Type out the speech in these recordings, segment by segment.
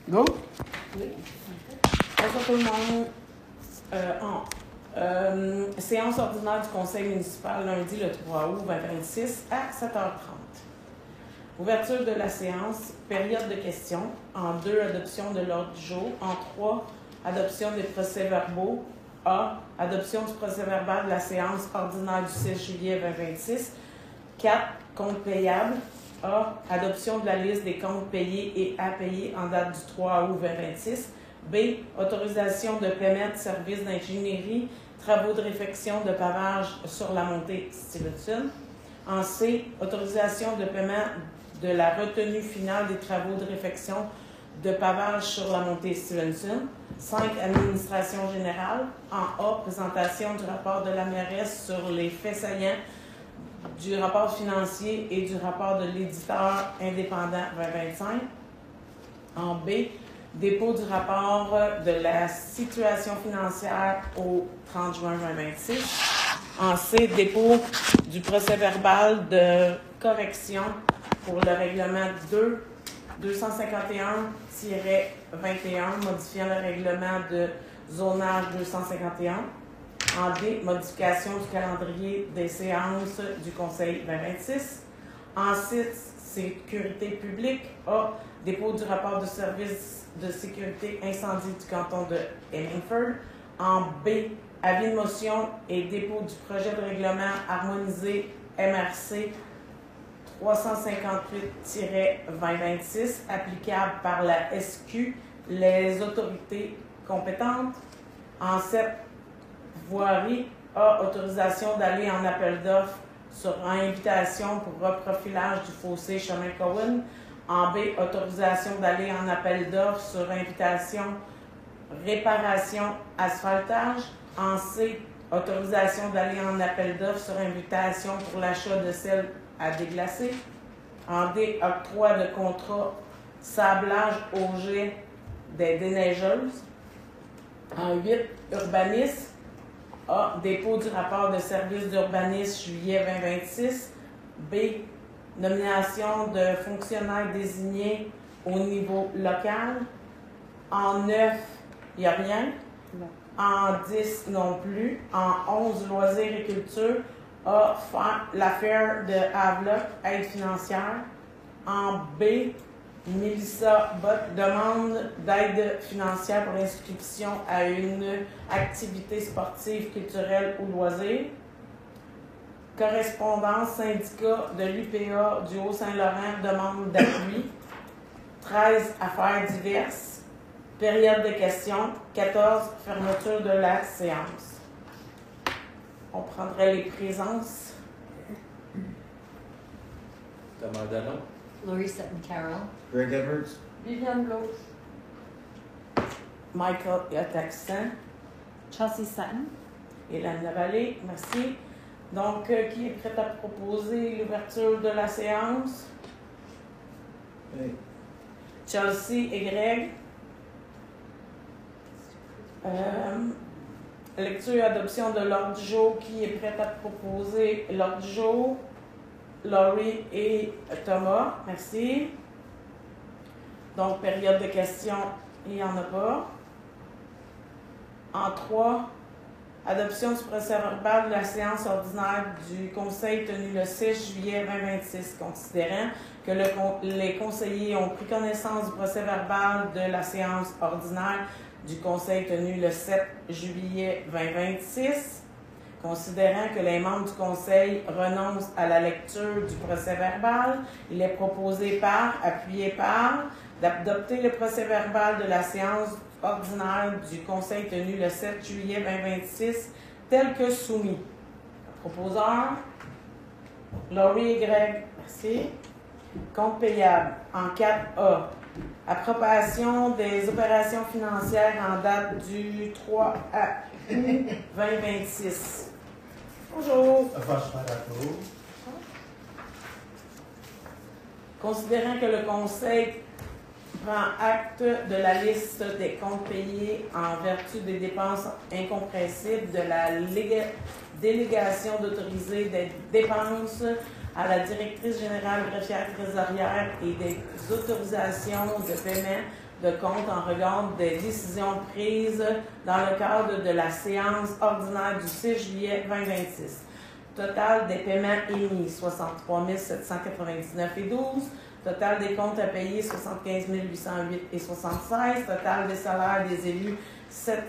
Go? Oui. Bonjour tout le monde. Séance ordinaire du Conseil municipal lundi le 3 août 2026 à 7h30. Ouverture de la séance, période de questions. En 2, adoption de l'ordre du jour. En 3, adoption des procès-verbaux. A, adoption du procès-verbal de la séance ordinaire du 6 juillet 2026. 4, compte payable. A, adoption de la liste des comptes payés et à payer en date du 3 août 2026. B, autorisation de paiement de services d'ingénierie, travaux de réfection de pavage sur la montée Stevenson. En C, autorisation de paiement de la retenue finale des travaux de réfection de pavage sur la montée Stevenson. 5, administration générale. En A, présentation du rapport de la mairesse sur les faits saillants du rapport financier et du rapport de l'éditeur indépendant 2025. En B, dépôt du rapport de la situation financière au 30 juin 2026. En C, dépôt du procès-verbal de correction pour le règlement 251-21, modifiant le règlement de zonage 251. En D, modification du calendrier des séances du Conseil 2026. En C, sécurité publique. A, dépôt du rapport de service de sécurité incendie du canton de Hemingford. En B, avis de motion et dépôt du projet de règlement harmonisé MRC 358-2026, applicable par la SQ, les autorités compétentes. En 7, voirie. A, autorisation d'aller en appel d'offres sur invitation pour reprofilage du fossé chemin Cowan. En B, autorisation d'aller en appel d'offres sur invitation, réparation, asphaltage. En C, autorisation d'aller en appel d'offres sur invitation pour l'achat de sel à déglacer. En D, octroi de contrat sablage au jet des déneigeuses. En 8, urbanisme. A, dépôt du rapport de service d'urbanisme juillet 2026. B, nomination de fonctionnaires désignés au niveau local. En 9, il n'y a rien. Non. En 10, non plus. En 11, loisirs et culture. A, l'affaire de Havelock, aide financière. En B, Mélissa Bott demande d'aide financière pour l'inscription à une activité sportive, culturelle ou loisir. Correspondance, syndicat de l'UPA du Haut-Saint-Laurent demande d'appui. 13, affaires diverses. Période de questions. 14, fermeture de la séance. On prendrait les présences. Thomas Dallon. Laurie Sutton-Carroll. Greg Edwards. Viviane Bloch. Michael Yataxan. Chelsea Sutton. Hélène Lavallée, merci. Donc, qui est prêt à proposer l'ouverture de la séance? Hey. Chelsea et Greg. Lecture et adoption de l'ordre du jour. Qui est prêt à proposer l'ordre du jour? Laurie et Thomas, merci. Donc, période de questions, il n'y en a pas. En 3, adoption du procès-verbal de la séance ordinaire du Conseil tenue le 6 juillet 2026, considérant que les conseillers ont pris connaissance du procès-verbal de la séance ordinaire du Conseil tenue le 7 juillet 2026, considérant que les membres du Conseil renoncent à la lecture du procès-verbal, il est proposé appuyé par, d'adopter le procès-verbal de la séance ordinaire du Conseil tenu le 7 juillet 2026 tel que soumis. Proposeur, Laurie et Greg, merci. Compte payable en 4A. Approbation des opérations financières en date du 3 août 2026. Bonjour. Considérant que le Conseil prend acte de la liste des comptes payés en vertu des dépenses incompressibles de la délégation d'autoriser des dépenses à la directrice générale greffière trésorière et des autorisations de paiement de compte en regard des décisions prises dans le cadre de la séance ordinaire du 6 juillet 2026. Total des paiements émis, 63 799,12. Total des comptes à payer, 75 808,76. Total des salaires des élus, 7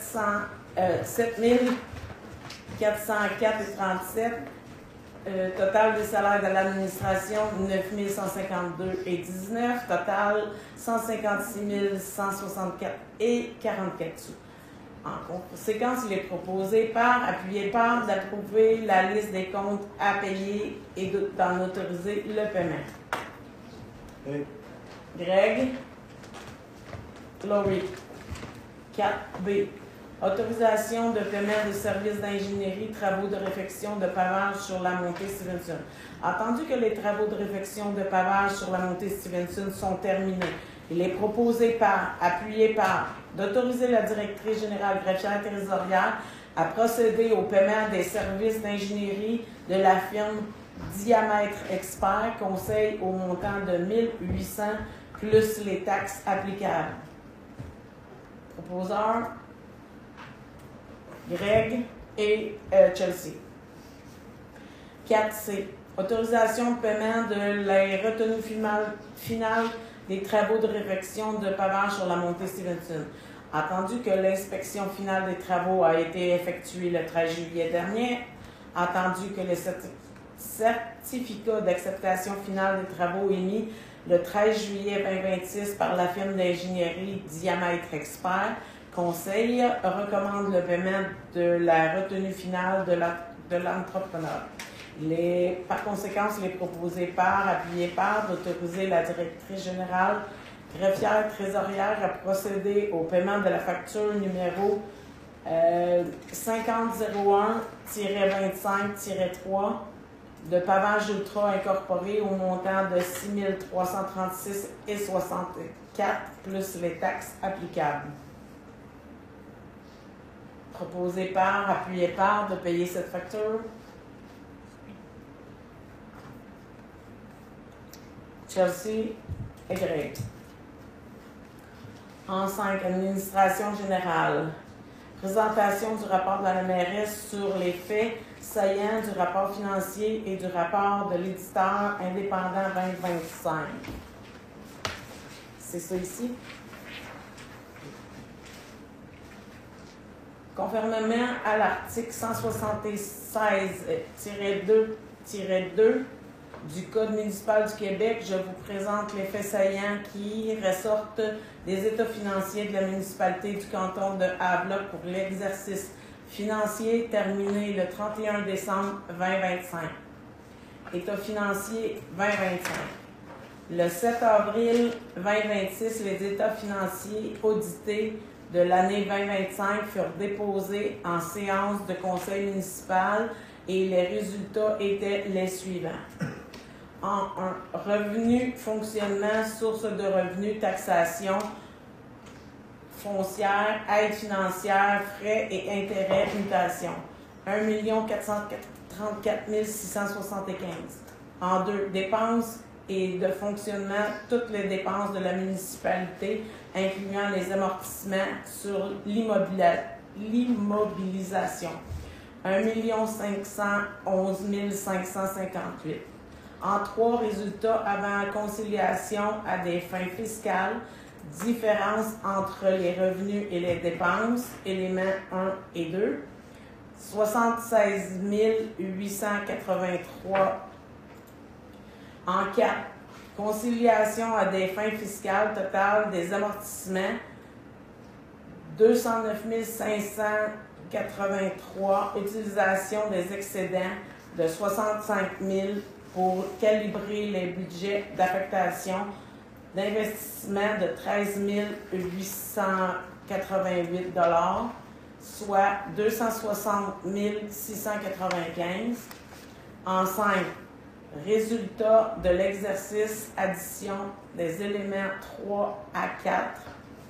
404,37. Total des salaires de l'administration, 9 152,19. Total, 156 164,44 sous. En conséquence, il est proposé par, appuyé par, d'approuver la liste des comptes à payer et d'en autoriser le paiement. Oui. Greg. Laurie. 4B. Autorisation de paiement de services d'ingénierie, travaux de réfection de pavage sur la montée Stevenson. Attendu que les travaux de réfection de pavage sur la montée Stevenson sont terminés, il est proposé par, appuyé par, d'autoriser la directrice générale greffière trésorière à procéder au paiement des services d'ingénierie de la firme Diamètre Expert, conseil au montant de 1 800 plus les taxes applicables. Proposeur, Greg et Chelsea. 4C. Autorisation de paiement de la retenue finale des travaux de réfection de pavage sur la montée Stevenson. Attendu que l'inspection finale des travaux a été effectuée le 13 juillet dernier, attendu que le certificat d'acceptation finale des travaux émis le 13 juillet 2026 par la firme d'ingénierie Diamètre Expert, Conseil recommande le paiement de la retenue finale de l'entrepreneur. Par conséquent, il est proposé par, appuyé par, d'autoriser la directrice générale greffière trésorière à procéder au paiement de la facture numéro 5001-25-3 de Pavage Ultra Incorporé au montant de 6 336,64 plus les taxes applicables. Proposé par, appuyé par, de payer cette facture. Chelsea et Greg. En 5, administration générale. Présentation du rapport de la mairesse sur les faits saillants du rapport financier et du rapport de l'éditeur indépendant 2025. C'est ça ici. Conformément à l'article 176-2-2 du Code municipal du Québec, je vous présente les faits saillants qui ressortent des états financiers de la municipalité du canton de Havelock pour l'exercice financier terminé le 31 décembre 2025. État financier 2025. Le 7 avril 2026, les états financiers audités de l'année 2025 furent déposés en séance de conseil municipal et les résultats étaient les suivants. En 1. Revenu, fonctionnement, source de revenus, taxation foncière, aide financière, frais et intérêts, mutation. 1 434 675. En 2. Dépenses et de fonctionnement, toutes les dépenses de la municipalité, incluant les amortissements sur l'immobilisation. 1 511 558. En 3, résultats avant conciliation à des fins fiscales, différence entre les revenus et les dépenses, éléments 1 et 2, 76 883. En 4, conciliation à des fins fiscales totales des amortissements, 209 583, utilisation des excédents de 65 000 pour calibrer les budgets d'affectation d'investissement de 13 888 $, soit 260 695. En 5, résultat de l'exercice, addition des éléments 3 à 4,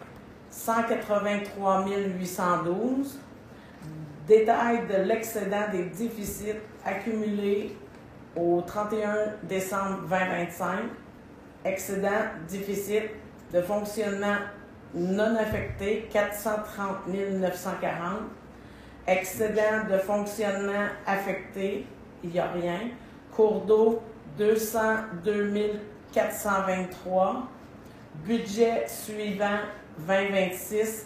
183 812. Détail de l'excédent des déficits accumulés au 31 décembre 2025. Excédent, déficit de fonctionnement non affecté, 430 940. Excédent de fonctionnement affecté, il n'y a rien. Cours d'eau, 202 423. Budget suivant, 2026,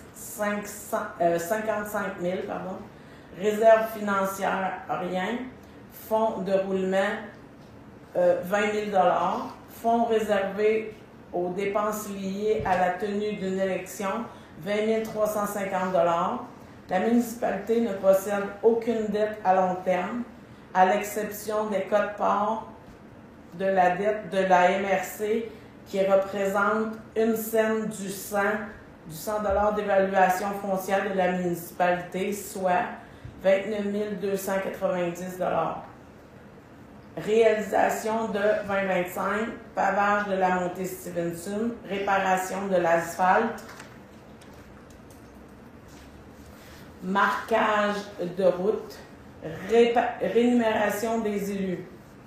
55 000, pardon. Réserve financière, rien. Fonds de roulement, 20 000 Fonds réservés aux dépenses liées à la tenue d'une élection, 20 350 La municipalité ne possède aucune dette à long terme, à l'exception des quotes-parts de la dette de la MRC qui représente une scène du 100 d'évaluation foncière de la municipalité, soit 29 290 Réalisation de 2025, pavage de la montée Stevenson, réparation de l'asphalte, marquage de route, rémunération des élus.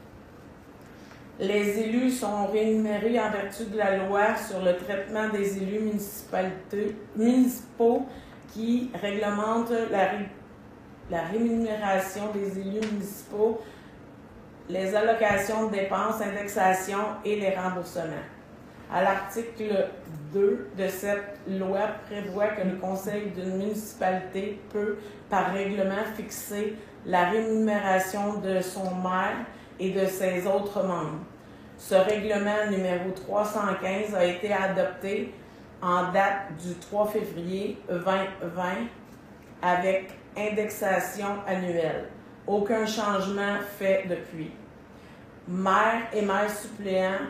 Les élus sont rémunérés en vertu de la loi sur le traitement des élus municipaux qui réglemente la rémunération des élus municipaux, les allocations de dépenses, indexation et les remboursements. À l'article 2 de cette loi prévoit que le conseil d'une municipalité peut, par règlement, fixer la rémunération de son maire et de ses autres membres. Ce règlement numéro 315 a été adopté en date du 3 février 2020 avec indexation annuelle. Aucun changement fait depuis. Maire et maire suppléant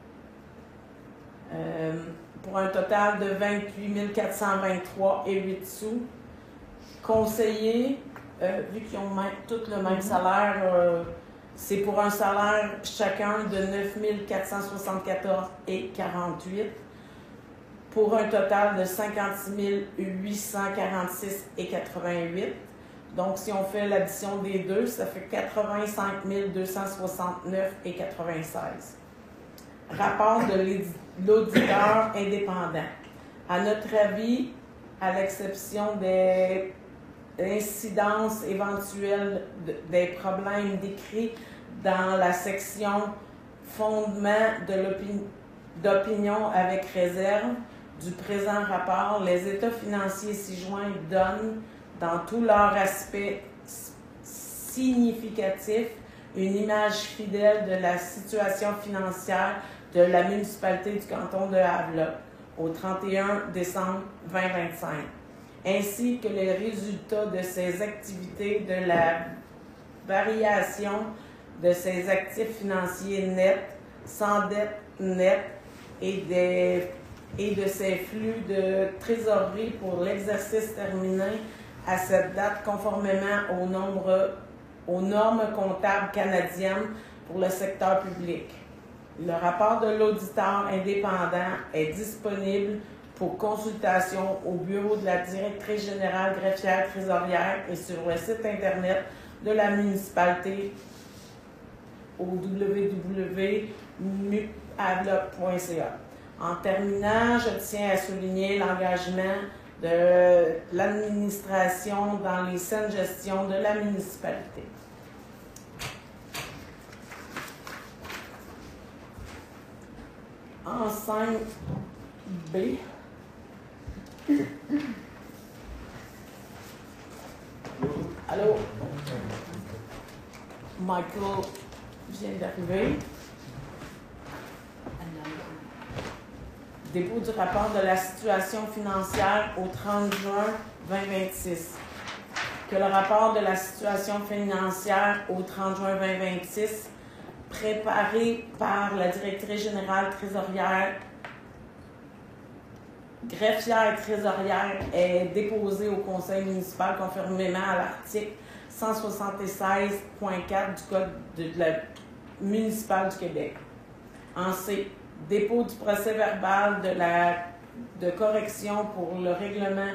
pour un total de 28 423 et 8 sous. Conseillers, vu qu'ils ont tous le même salaire, c'est pour un salaire chacun de 9 474 et 48 pour un total de 56 846 et 88. Donc, si on fait l'addition des deux, ça fait 85 269 et 96. Rapport de l'auditeur indépendant. À notre avis, à l'exception des incidences éventuelles des problèmes décrits dans la section fondement d'opinion avec réserve du présent rapport, les états financiers ci-joints donnent, dans tous leurs aspects significatifs, une image fidèle de la situation financière de la municipalité du canton de Havelotte au 31 décembre 2025, ainsi que les résultats de ses activités, de la variation de ses actifs financiers nets, sans dette nette et de ses flux de trésorerie pour l'exercice terminé à cette date conformément aux normes comptables canadiennes pour le secteur public. Le rapport de l'auditeur indépendant est disponible pour consultation au bureau de la directrice générale greffière trésorière et sur le site internet de la municipalité au www.mupavelotte.ca. En terminant, je tiens à souligner l'engagement de l'administration dans les saines gestions de la municipalité. En 5B, allô? Michael vient d'arriver. Dépôt du rapport de la situation financière au 30 juin 2026. Que le rapport de la situation financière au 30 juin 2026, préparé par la directrice générale trésorière, greffière et trésorière, est déposé au conseil municipal conformément à l'article 176.4 du Code municipal du Québec. En C, dépôt du procès-verbal de correction pour le règlement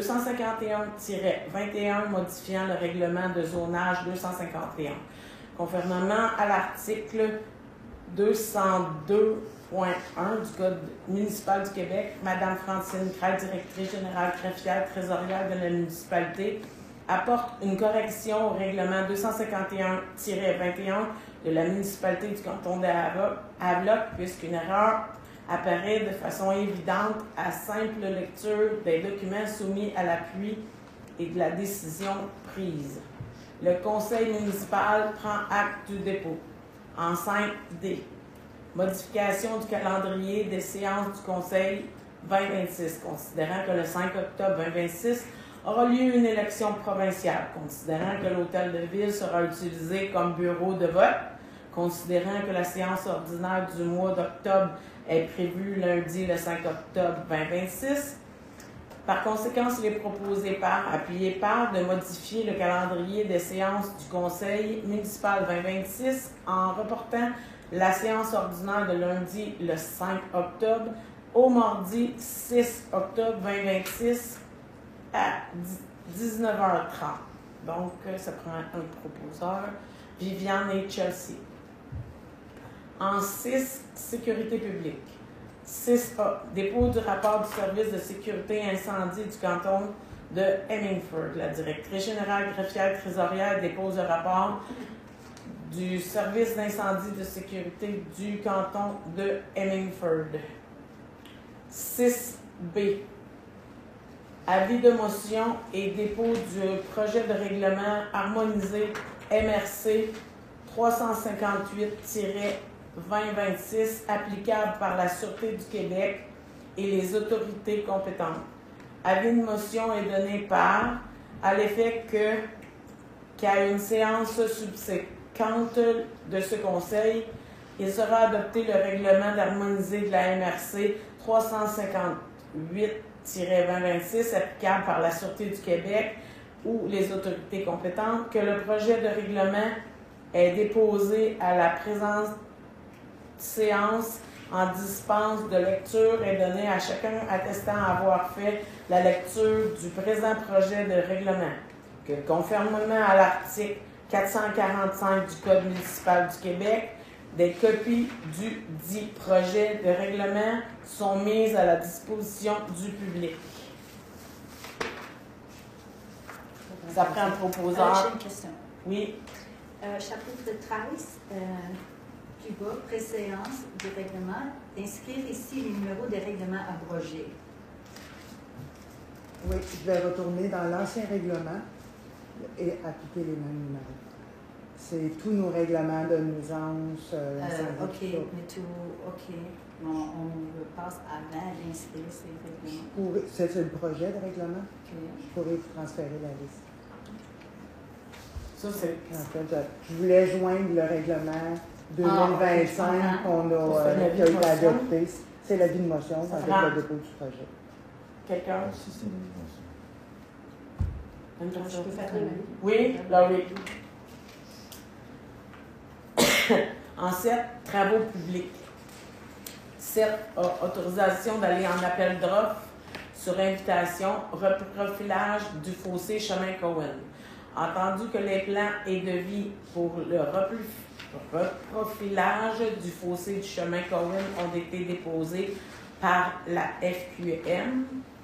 251-21 modifiant le règlement de zonage 251. Conformément à l'article 202 du Code municipal du Québec, Mme Francine Craig, directrice générale greffière trésorière de la municipalité, apporte une correction au règlement 251-21 de la municipalité du canton d'Havelock, puisqu'une erreur apparaît de façon évidente à simple lecture des documents soumis à l'appui et de la décision prise. Le conseil municipal prend acte du dépôt. En 5D. Modification du calendrier des séances du conseil 2026, considérant que le 5 octobre 2026 aura lieu une élection provinciale, considérant que l'hôtel de ville sera utilisé comme bureau de vote, considérant que la séance ordinaire du mois d'octobre est prévue lundi le 5 octobre 2026. Par conséquent, il est proposé par, appuyé par, de modifier le calendrier des séances du Conseil municipal 2026 en reportant la séance ordinaire de lundi le 5 octobre au mardi 6 octobre 2026 à 19h30. Donc, ça prend un proposeur, Viviane et Chelsea. En 6, sécurité publique. 6A, dépôt du rapport du service de sécurité incendie du canton de Hemingford. La directrice générale greffière trésorière dépose le rapport du service d'incendie de sécurité du canton de Hemingford. 6B, avis de motion et dépôt du projet de règlement harmonisé MRC 358-2026 applicable par la Sûreté du Québec et les autorités compétentes. Avis de motion est donné par, à l'effet qu'à une séance subséquente de ce Conseil, il sera adopté le règlement d'harmonisé de la MRC 358-2026 applicable par la Sûreté du Québec ou les autorités compétentes, que le projet de règlement est déposé à la présente séance en dispense de lecture et donné à chacun attestant avoir fait la lecture du présent projet de règlement, que conformément à l'article 445 du Code municipal du Québec, des copies du dit projet de règlement sont mises à la disposition du public. Ça prend un proposeur. J'ai une question. Oui. Chapitre 13, du bas, préséance du règlement, d'inscrire ici les numéros des règlements abrogés. Oui, je vais retourner dans l'ancien règlement et appliquer les mêmes numéros. C'est tous nos règlements de nuisance. OK, mais tout, OK. Bon, on passe avant d'inscrire ces règlements. C'est le projet de règlement. OK. Je pourrais vous transférer la liste. Ça, c'est. En fait, je voulais joindre le règlement 2025 qu'on a qui a été adopté. C'est l'avis de motion avec le dépôt du projet. Quelqu'un? Si c'est une motion. Je peux faire une. Oui, Laurie. En 7, travaux publics. 7, autorisation d'aller en appel d'offres sur invitation, reprofilage du fossé chemin Cohen. Entendu que les plans et devis pour le reprofilage du fossé du chemin Cohen ont été déposés par la FQM,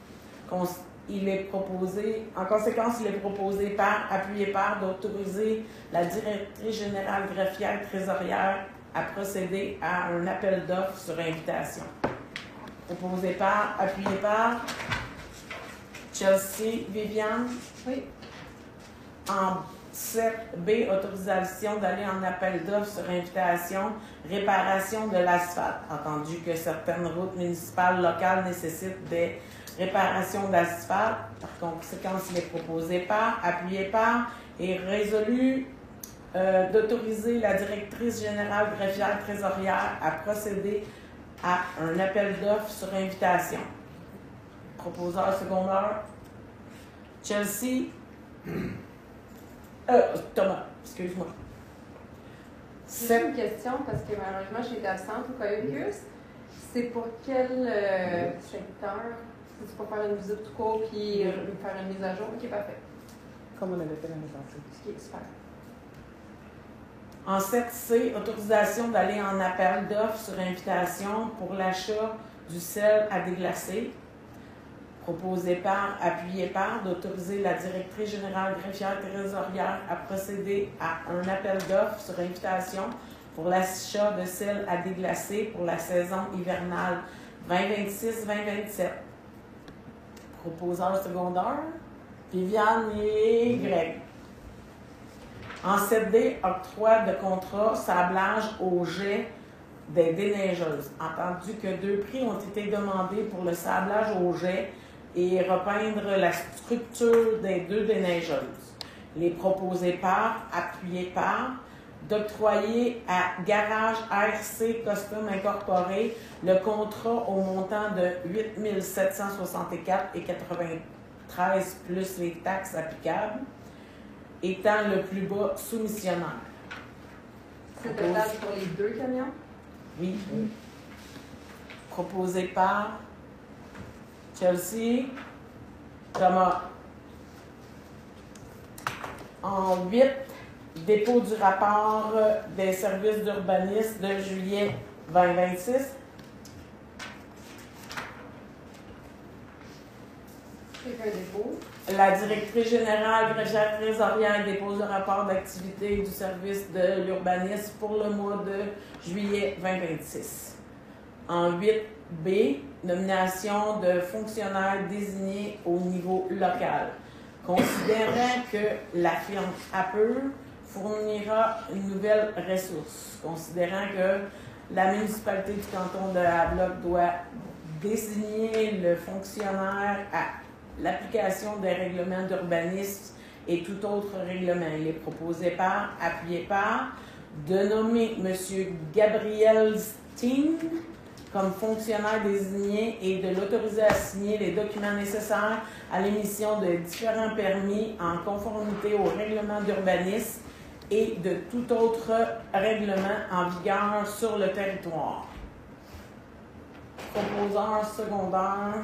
en conséquence, il est proposé par, appuyé par, d'autoriser la directrice générale greffière trésorière à procéder à un appel d'offres sur invitation. Proposé par, appuyé par, Chelsea, Viviane. Oui. En 7B, autorisation d'aller en appel d'offres sur invitation, réparation de l'asphalte. Entendu que certaines routes municipales locales nécessitent des réparations d'asphalte, par conséquent, il est proposé par, appuyé par, et résolu d'autoriser la directrice générale greffière trésorière à procéder à un appel d'offres sur invitation. Proposeur secondaire, Chelsea. Thomas, excuse-moi. J'ai une question parce que malheureusement j'étais absente au caucus. C'est pour quel secteur? C'est pour faire une visite tout court puis faire une mise à jour? Ok, parfait. Comme on avait fait l'année passée. Ce qui est super. En 7C, autorisation d'aller en appel d'offres sur invitation pour l'achat du sel à déglacer. Proposé par, appuyé par, d'autoriser la directrice générale greffière trésorière à procéder à un appel d'offres sur invitation pour l'achat de sel à déglacer pour la saison hivernale 2026-2027. Proposeur secondaire, Viviane et Greg. En 7D, octroi de contrat sablage au jet des déneigeuses. Entendu que 2 prix ont été demandés pour le sablage au jet et repeindre la structure des 2 déneigeuses. Les proposés par, appuyés par, d'octroyer à Garage RC Custom Incorporé le contrat au montant de 8 764,93 plus les taxes applicables, étant le plus bas soumissionnaire. C'est total pour les 2 camions? Oui. Proposé par Chelsea, Thomas. En 8, dépôt du rapport des services d'urbanisme de juillet 2026. C'est un dépôt. La directrice générale greffière trésorière dépose le rapport d'activité du service de l'urbanisme pour le mois de juillet 2026. En 8B, nomination de fonctionnaires désignés au niveau local. Considérant que la firme Apple fournira une nouvelle ressource, considérant que la municipalité du canton de Havelock doit désigner le fonctionnaire à l'application des règlements d'urbanisme et tout autre règlement. Il est proposé par, appuyé par, de nommer M. Gabriel Steen comme fonctionnaire désigné et de l'autoriser à signer les documents nécessaires à l'émission de différents permis en conformité au règlement d'urbanisme et de tout autre règlement en vigueur sur le territoire. Proposeur secondaire,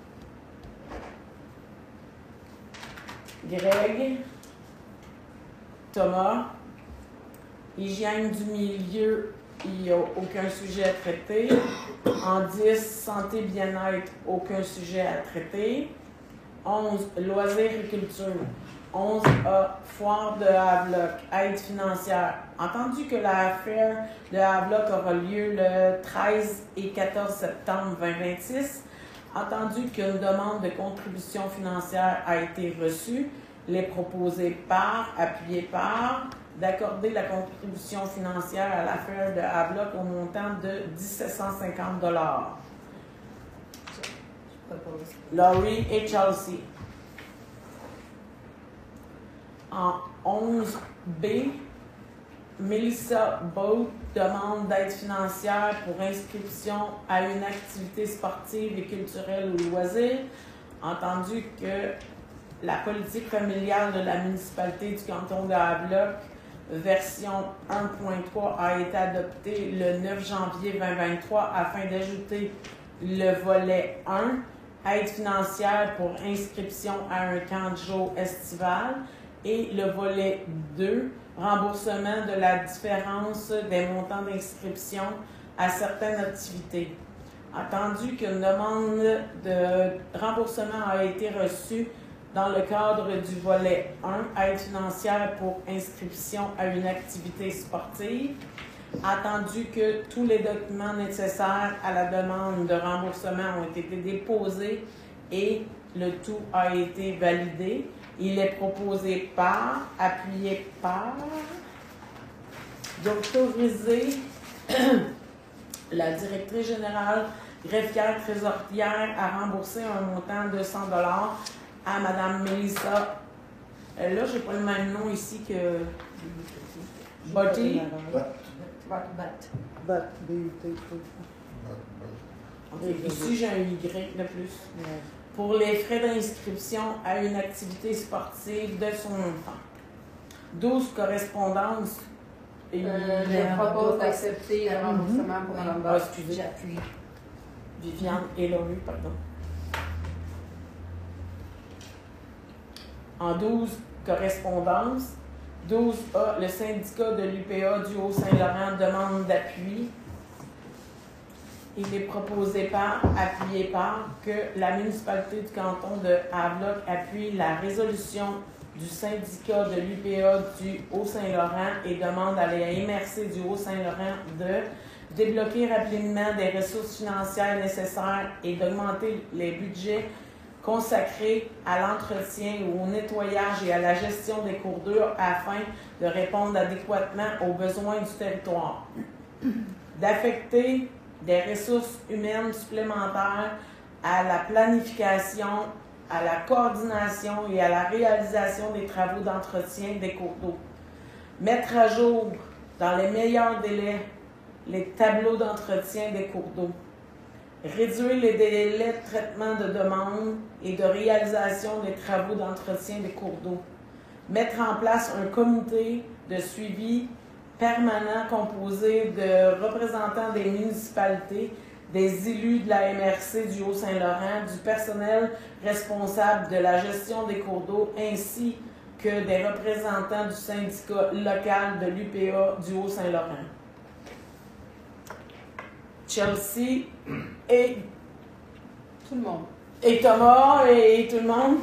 Greg, Thomas. Hygiène du milieu, il n'y a aucun sujet à traiter. En 10, santé, bien-être, aucun sujet à traiter. 11, loisirs et culture. 11A, foire de Havelock, aide financière. Entendu que la Fair de Havelock aura lieu le 13 et 14 septembre 2026, entendu qu'une demande de contribution financière a été reçue, les proposés par, appuyés par, d'accorder la contribution financière à la Fair de Havelock au montant de 1750 $. Laurie et Chelsea. En 11B, Melissa Boat demande d'aide financière pour inscription à une activité sportive et culturelle ou loisir, entendu que la politique familiale de la municipalité du canton de Havelock, version 1.3, a été adoptée le 9 janvier 2023 afin d'ajouter le volet 1, aide financière pour inscription à un camp de jour estival, et le volet 2, remboursement de la différence des montants d'inscription à certaines activités. Attendu qu'une demande de remboursement a été reçue dans le cadre du volet 1, aide financière pour inscription à une activité sportive, attendu que tous les documents nécessaires à la demande de remboursement ont été déposés et le tout a été validé, il est proposé par, appuyé par, d'autoriser la directrice générale greffière trésorière à rembourser un montant de 100 $ à Mme Melissa. Là, je n'ai pas le même nom ici que Botty. Ici, j'ai un Y de plus. Pour les frais d'inscription à une activité sportive de son enfant. 12 correspondances. Je propose d'accepter le remboursement pour l'embauche. Excusez. J'appuie. Viviane et Laurie, pardon. En 12 correspondances, 12A, le syndicat de l'UPA du Haut-Saint-Laurent demande d'appui. Il est proposé appuyé par, que la municipalité du canton de Havelock appuie la résolution du syndicat de l'UPA du Haut-Saint-Laurent et demande à la MRC du Haut-Saint-Laurent de débloquer rapidement des ressources financières nécessaires et d'augmenter les budgets consacrés à l'entretien ou au nettoyage et à la gestion des cours d'eau afin de répondre adéquatement aux besoins du territoire. D'affecter des ressources humaines supplémentaires à la planification, à la coordination et à la réalisation des travaux d'entretien des cours d'eau. Mettre à jour, dans les meilleurs délais, les tableaux d'entretien des cours d'eau. Réduire les délais de traitement de demande et de réalisation des travaux d'entretien des cours d'eau. Mettre en place un comité de suivi permanent composé de représentants des municipalités, des élus de la MRC du Haut-Saint-Laurent, du personnel responsable de la gestion des cours d'eau, ainsi que des représentants du syndicat local de l'UPA du Haut-Saint-Laurent. Chelsea et tout le monde. Et Thomas et tout le monde.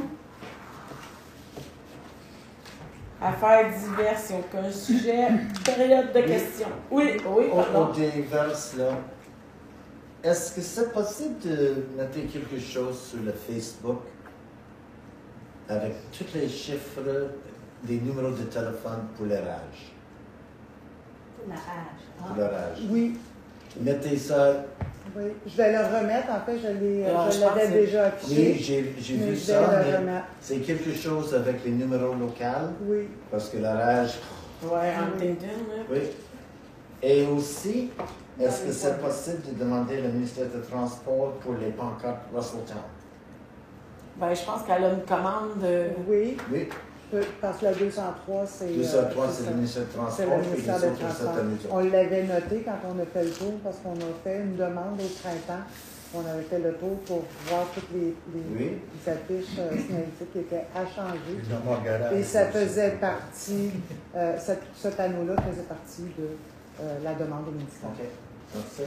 Affaires diverses, il n'y a aucun sujet. Période de questions. Oui, pardon. Au diverses, là, est-ce que c'est possible de mettre quelque chose sur le Facebook avec tous les chiffres des numéros de téléphone pour les rages? Pour la rage. Pour la rage. Oui. Mettez ça. Oui, je vais le remettre. En fait, je l'avais déjà affiché. Oui, j'ai vu ça, mais c'est quelque chose avec les numéros locaux. Oui. Parce que la rage. Oui, Huntington. Oui. Et aussi, est-ce que c'est possible de demander au ministère des Transports pour les pancartes Russelltown? Ben, je pense qu'elle a une commande. Oui. Oui. Parce que la 203, c'est... 203, c'est le ministère des Transports. C'est le ministère des Transports. On l'avait noté quand on a fait le tour, parce qu'on a fait une demande au printemps. On avait fait le tour pour voir toutes les affiches signalétiques qui étaient à changer. Et ça faisait partie, ce panneau-là faisait partie de la demande au ministère. OK. Merci.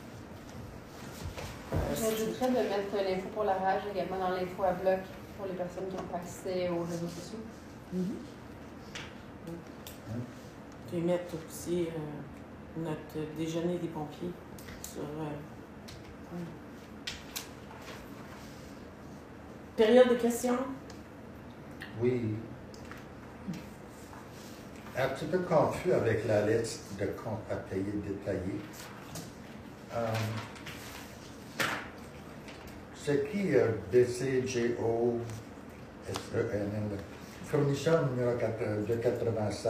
J'ajouterais de mettre l'info pour la rage également dans l'info à bloc pour les personnes qui n'ont pas accès aux réseaux sociaux. Et mettre aussi notre déjeuner des pompiers sur... Période de questions? Oui. Un petit peu confus avec la liste de comptes à payer détaillés. C'est qui BCGO SENL? Fournisseur numéro 296.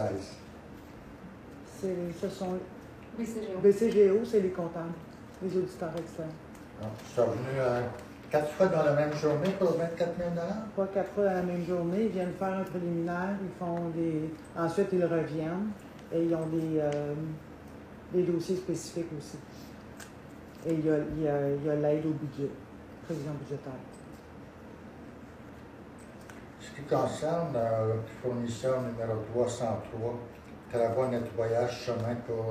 Ce sont... BCGO. BCGO, c'est les comptables, les auditeurs externes. Ils sont venus 4 fois dans la même journée pour 24 000 $? Pas 4 fois dans la même journée. Ils viennent faire un préliminaire, ils font des... Ensuite, ils reviennent et ils ont des dossiers spécifiques aussi. Et il y a l'aide au budget, prévision budgétaire. Ce qui concerne le fournisseur numéro 303, travaux nettoyage chemin pour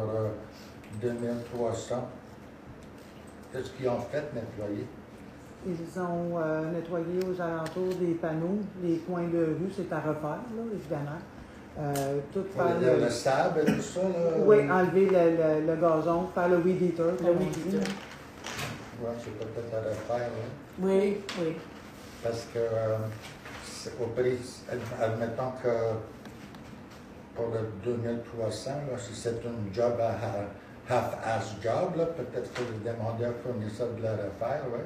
2300, qu'est-ce qu'ils ont fait nettoyer? Ils ont nettoyé aux alentours des panneaux, les coins de rue, c'est à refaire, là, évidemment. Tout faire le sable et tout ça, là? Oui, enlever le gazon, faire le weed eater. Le weed eater. Oui, c'est peut-être à refaire, hein? Oui. Parce que au prix, admettons que pour le 2300, là, si c'est un job à half-ass job, là, peut-être qu'il faut demander au fournisseur de le refaire, oui.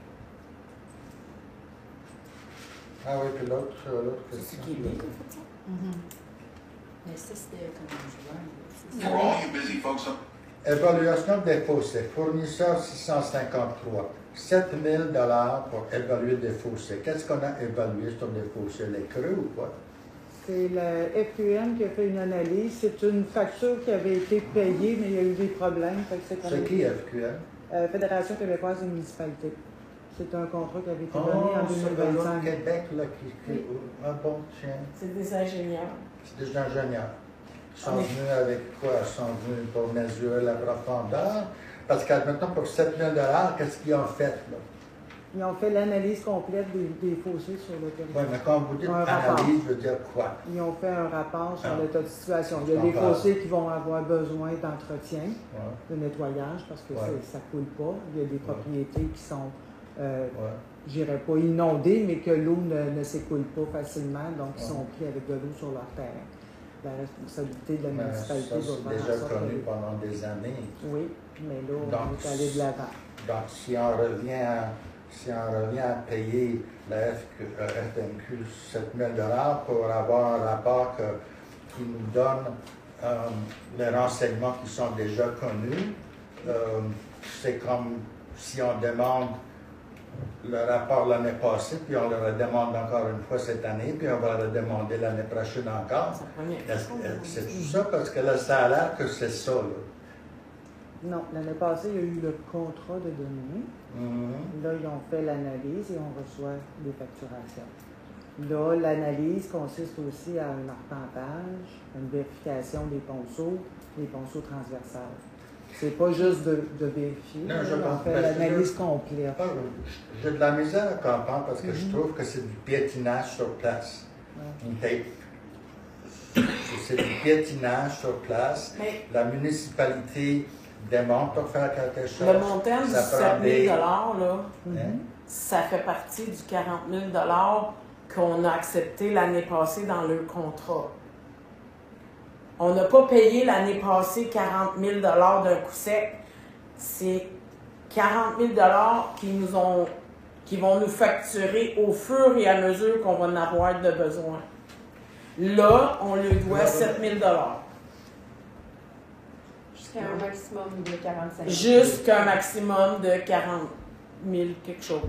Ah oui, puis l'autre question. C'est qui est bien, Mais ça, c'était comme un joueur. Évaluation des fossés. Fournisseur 653. 7 000 $ pour évaluer des fossés. Qu'est-ce qu'on a évalué sur des fossés? Les creux ou quoi? C'est le FQM qui a fait une analyse. C'est une facture qui avait été payée, mais il y a eu des problèmes. C'est qui FQM? Fédération québécoise des municipalités. C'est un contrat qui avait été donné en 2025. Québec, là, qui... Oui. Un bon, tiens. C'est des ingénieurs. C'est des ingénieurs. Ils sont venus avec quoi? Ils sont venus pour mesurer la profondeur. Parce qu'admettons, pour 7 000 $, qu'est-ce qu'ils ont fait, là? Ils ont fait l'analyse complète des fossés sur le territoire. Oui, mais quand vous dites analyse, veut dire quoi? Ils ont fait un rapport sur l'état de situation. Il y a des fossés qui vont avoir besoin d'entretien, de nettoyage, parce que ça ne coule pas. Il y a des propriétés qui sont, je dirais pas inondées, mais que l'eau ne s'écoule pas facilement, donc ils sont pris avec de l'eau sur leur terrain. La responsabilité de la municipalité doit faire déjà connu pendant des années. Oui, mais là, on est allé de l'avant. Donc, si on revient à payer la FMQ 7 000 $ pour avoir un rapport qui nous donne les renseignements qui sont déjà connus, c'est comme si on demande le rapport l'année passée, puis on le redemande encore une fois cette année, puis on va le demander l'année prochaine encore. C'est tout ça, parce que là, ça a l'air que c'est ça, là. Non, l'année passée, il y a eu le contrat de données. Là, ils ont fait l'analyse et on reçoit des facturations. Là, l'analyse consiste aussi à un arpentage, une vérification des ponceaux transversales. C'est pas juste de vérifier, non, on fait l'analyse complète. J'ai de la misère à comprendre parce que je trouve que c'est du piétinage sur place. C'est du piétinage sur place. Mais la municipalité demande pour faire quelque chose. Le montant du 7 000 $, là, ça fait partie du 40 000 $ qu'on a accepté l'année passée dans le contrat. On n'a pas payé l'année passée 40 000 $ d'un coup sec. C'est 40 000 $ qui vont nous facturer au fur et à mesure qu'on va en avoir de besoin. Là, on lui doit 7 000 $. Jusqu'à un maximum de 45 000. Jusqu'à un maximum de 40 000 quelque chose.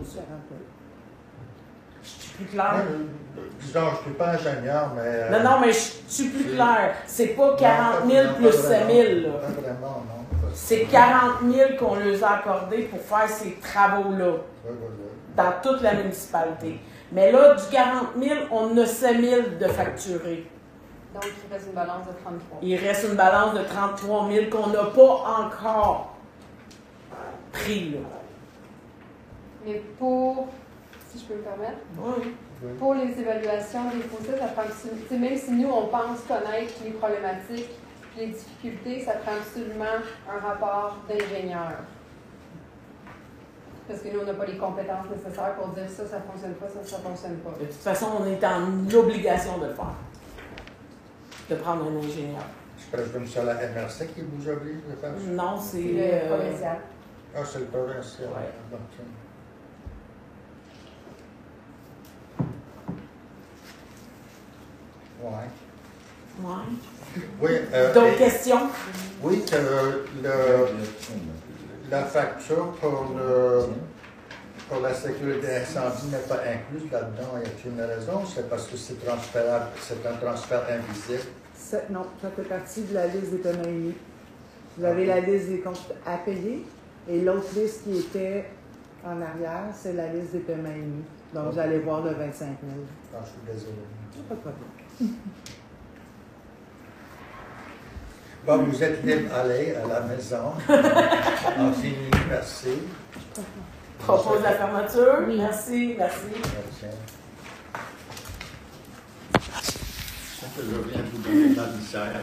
Je suis plus claire? Disons, je ne suis pas ingénieur, mais... Non, mais je suis plus claire. C'est pas 40 000 plus 7 000. Pas vraiment, non. C'est 40 000 qu'on leur a accordé pour faire ces travaux-là. Dans toute la municipalité. Mais là, du 40 000, on a 7 000 de facturés. Donc, il reste une balance de 33. Il reste une balance de 33 000 qu'on n'a pas encore pris, là. Mais pour, si je peux me permettre, pour les évaluations des fossés, ça prend absolument, même si nous, on pense connaître les problématiques, les difficultés, ça prend absolument un rapport d'ingénieur. Parce que nous, on n'a pas les compétences nécessaires pour dire ça fonctionne pas, ça fonctionne pas. De toute façon, on est en obligation de le faire. De prendre un ingénieur. Je présume que c'est la MRC qui vous oblige de faire ça? Non, c'est le provincial. Ah, c'est le provincial. Ouais. Oui, d'autres questions? Oui, la facture pour la sécurité incendie n'est pas incluse là-dedans. Y a-t-il une raison? C'est parce que c'est transférable, c'est un transfert invisible? Non, ça fait partie de la liste des paiements émis. Vous avez la liste des comptes à payer et l'autre liste qui était en arrière, c'est la liste des paiements émis. Donc, vous allez voir le 25 000. Ah, je suis désolé. Pas de problème. Bon, vous êtes libre d'aller à la maison. On finit, merci. Propose la fermeture. Oui. Merci. Merci. Je viens vous donner la misère.